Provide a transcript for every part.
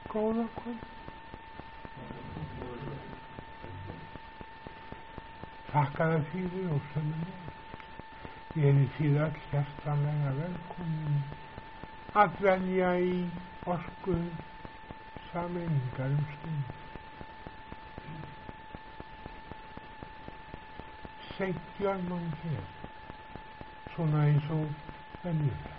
góða kvöld. Þakka þér fyrir og sömuleiðis. Ég þið öll hjartanlega velkomin að dvelja í orku sameiningar stund. Seint gjör mann hér, svona eins og venjulega.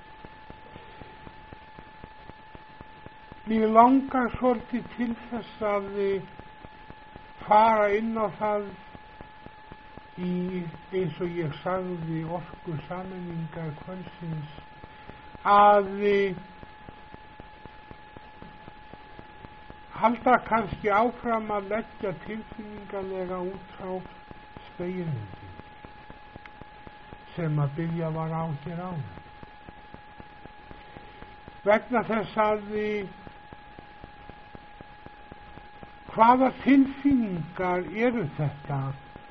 Mér langar svolítið til þess að fara inn á það í, eins og ég sagði, orku sameiningar kvöldsins, að halda kannski áfram að leggja tilfinningarlega út á spegilmyndin sem að byrja var á hér áður. Vegna þess að hvaða tilfinningar eru þetta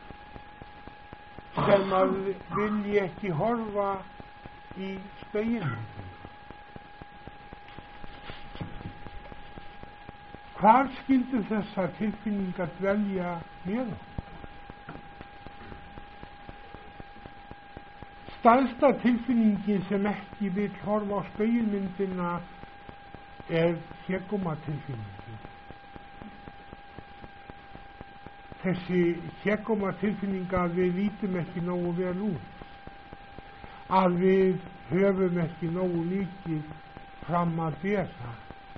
sem að vilji ekki horfa í spegilmyndin? Hvar skyldu þessar tilfinningar dvelja með okkur? Stærsta tilfinningin sem ekki vill horfa á spegilmyndina er hégómatilfinningin. Þessi hégómatilfinning að við lítum ekki nógu vel út, að við höfum ekki nógu mikið fram að bera.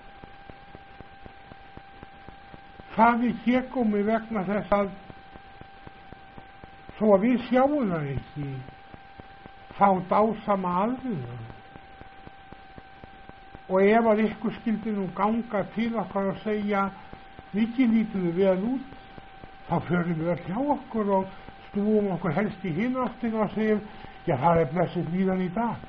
Það er hégómi vegna þess að þó að við sjáum það ekki, þá dásama aðrir. Og ef að ykkur skildi nú ganga til okkar og segja mikið lítum við vel út, þá förum við að hjá okkur og stúum okkur helst í hinn áttina og segjum, já, það er blessið líðan í dag.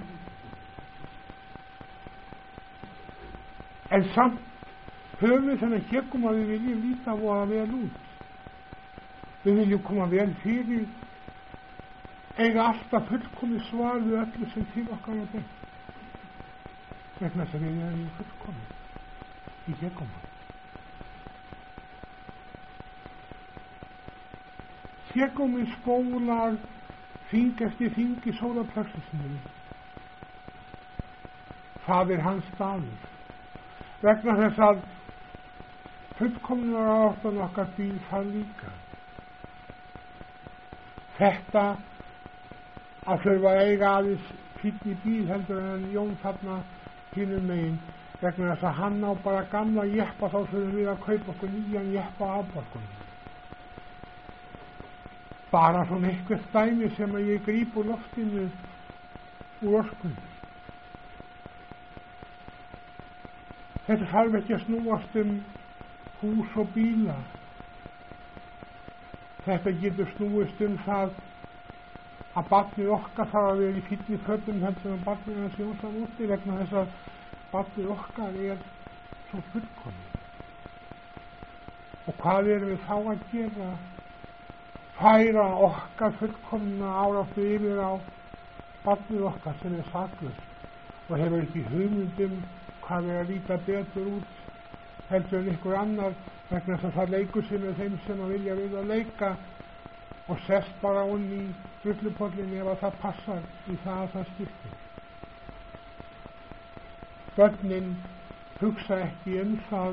En samt höfum við þennan hégóm að við viljum líta voða vel út. Við viljum koma vel fyrir, eiga alltaf fullkomið svar við öllu sem til okkar er beint. Vegna þess að við erum fullkomið í hégóma. Hégóminn spólar hring eftir hring í sólarplexusinu. Það er hans staður. Vegna þess að fullkomnar áttan okkar býr það líka. Þetta að þurfa að eiga aðeins fínni bíl heldur en Jón þarna hinum megin, vegna þess að hann á bara gamla jeppa, þá þurfum við að kaupa okkur nýjan jeppa á afborgunum. Bara svona eitthvað dæmi sem að ég gríp úr loftinu úr orkunni. Þetta þarf ekki að snúast hús og bíla. Þetta getur snúist það að barnið okkar þarf að vera í fínni fötum heldur en barnið hans Jónsson úti, vegna þess að barnið okkar er svo fullkomið. Og hvað erum við þá að gera? Færa okkar fullkomna áráttu yfir á barnið okkar sem er saklaust og hefur ekki hugmynd hvað er að líta betur út heldur en ykkur annar, vegna þess að það leikur sig með þeim sem að vilja við að leika og sest bara onni í drullupollin ef að það passar í það að það skiptir. Börnin hugsa ekki það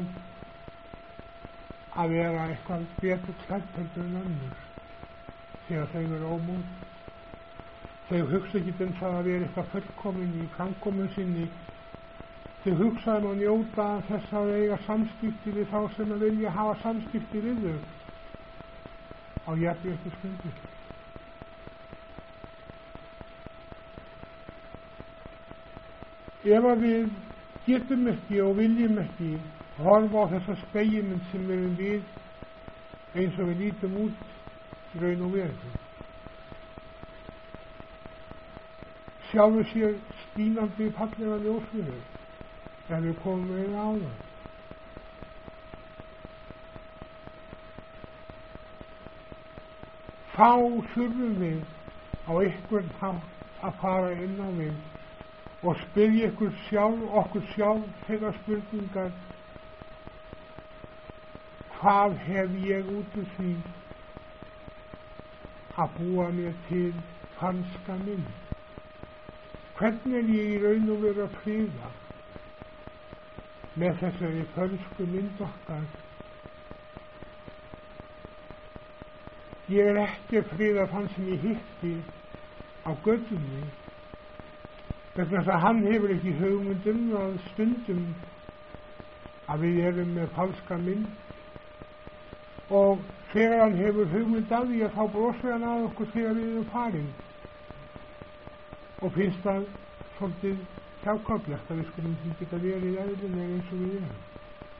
að vera eitthvað betur klætt heldur en önnur þegar þau eru ómóð. Þau hugsa ekki það að vera eitthvað fullkomin í framkomu sinni. Þau hugsa að njóta þess að eiga samskipti við þá sem að vilja hafa samskipti við þau á jafnréttu stundu. Ef að við getum ekki og viljum ekki horfa á þessa spegilmynd sem erum við eins og við lítum út í raun og veru, sjálfu sér skínandi fallega ljósfyrir ef við komum við á það. Þá þurfum við á einhvern hátt að fara inn á við og spyrja okkur sjálf þeirra spurningar hvað hef ég út úr því að búa mér til falska mynd? Hvernig er ég í raun og veru að friða með þessari fölsku mynd okkar? Ég er ekki að friða þann sem ég hitti á götunni, vegna þess að hann hefur ekki hugmynd að stundum að við erum með falska mynd, og þegar hann hefur hugmynd að því að þá brosir hann að okkur þegar við erum farin, og finnst það svolítið hjákáplegt að við skulum því geta verið í eðlilega eins og við erum.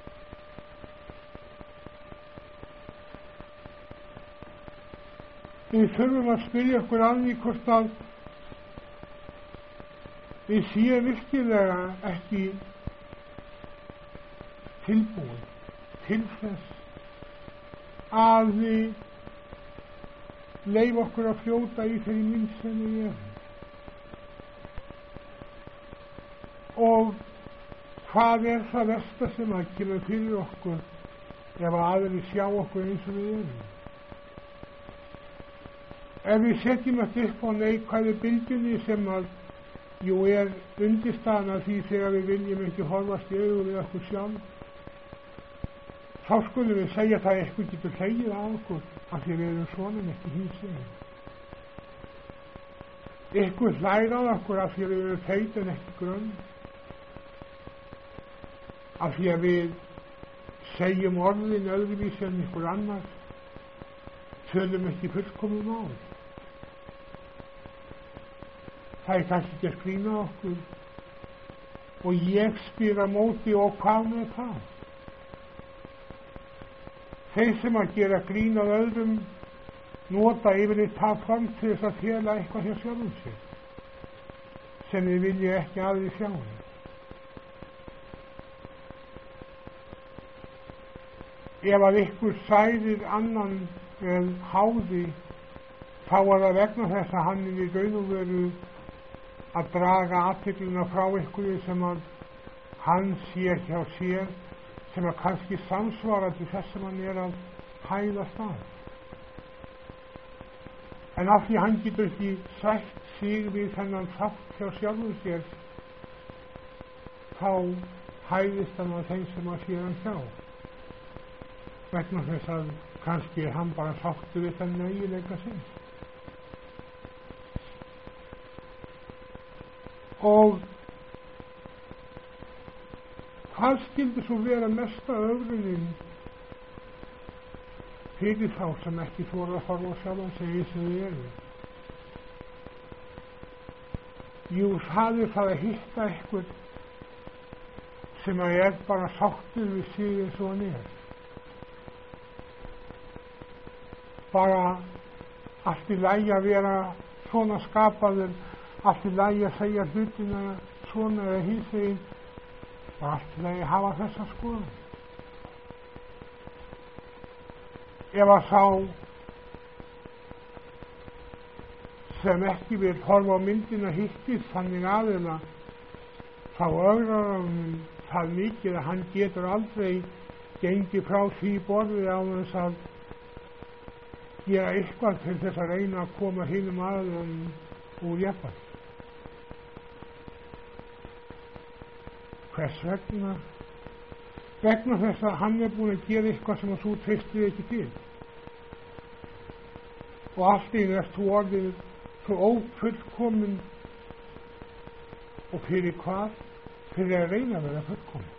Við þurfum að spyrja okkur að því hvort að við séum virkilega ekki tilbúin til þess að við leyfa okkur að fljóta í þeirri mynd sem við erum. Og hvað er það versta sem að kemur fyrir okkur ef að aðrir sjá okkur eins og við erum? Ef við setjum þetta upp á neikvæðu bylgjunni sem að er undirstaðan af því þegar við viljum ekki horfast í augu við okkur sjálf, þá skulum við segja það eitthvað getur hlegið á okkur af því við erum svona en ekki hinsegin. Eitthvað hlæra á okkur af því við erum feit en ekki grönn, af því að við segjum orðin öðruvísi en ykkur annar, tölum ekki fullkomum á. Það er kannski ekki að skrýna okkur, og ég spyr á móti og hvað með það? Þeir sem að gera grín að öðrum nota yfirleitt það fram til þess að fela eitthvað hjá sjálfum sér sem við vilja ekki aðri sjá. Ef að ykkur særir annan en háði, þá er það vegna þess að hann er í raun og veru að draga athyglinna frá ykkur sem að hann sér hjá sér, sem að kannski samsvara til þess sem hann er að hæðast að. En af því hann getur ekki sætt sig við þennan þátt hjá sjálfum sér, þá hæðist hann að þeim sem að sér hann hjá, vegna þess að kannski er hann bara sáttur við þennan eiginleika sinn. Og hvað skyldi svo vera mesta öfrunin fyrir þá sem ekki þora að horfa sjálfan sig eins og þau eru? Jú, það er það að hitta eitthvað sem að er bara sáttur við sig eins og hann er. Bara allt í lagi að vera svona skapaður, allt í lagi að segja hlutina svona eða hinsegin, og allt í lagi að hafa þessa skoðun. Ef að sá sem ekki vil horfa á myndina hittist þannig aðeina, þá ögrar hann það mikið að hann getur aldrei gengið frá því borðið á þess að gera eitthvað til þess að reyna að koma hinum aðeins úr jafnvægi. Hvers vegna? Vegna þess að hann er búin að gera eitthvað sem þú treystir ekki til. Og allt í einu þú orðið svo ófullkomin, og fyrir hvað? Fyrir að reyna að vera fullkomin.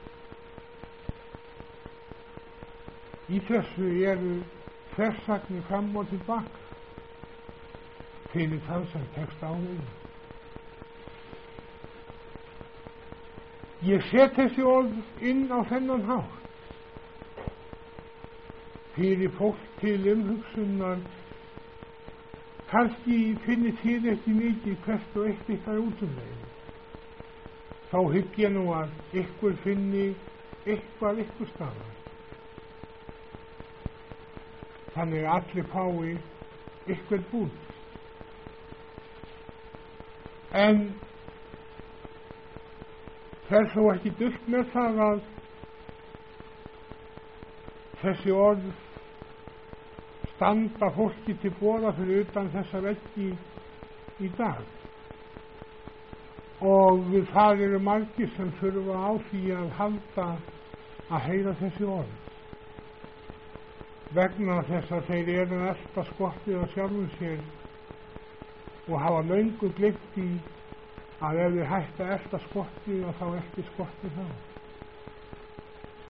Í þessu eru þversagnir fram og tilbaka fyrir það sem tekst á þeim. Ég set þessi orð inn á þennan hátt fyrir fólk til umhugsunar. Kannski finnir þið ekki mikið hvert og eitt ykkar útumlegin. Þá hygg ég nú að ykkur finni eitthvað ykkur staðar. Þannig að allir fái ykkur bút. En fer þó ekki dult með það að þessi orð standa fólki til boða fyrir utan þessa veggi í dag, og það eru margir sem þurfa á því að halda að heyra þessi orð, vegna þess að þeir eru elta skottið á sjálfum sér og hafa löngu gleymt í að ef þeir hætta að elta skottið og þá elti skottið þá.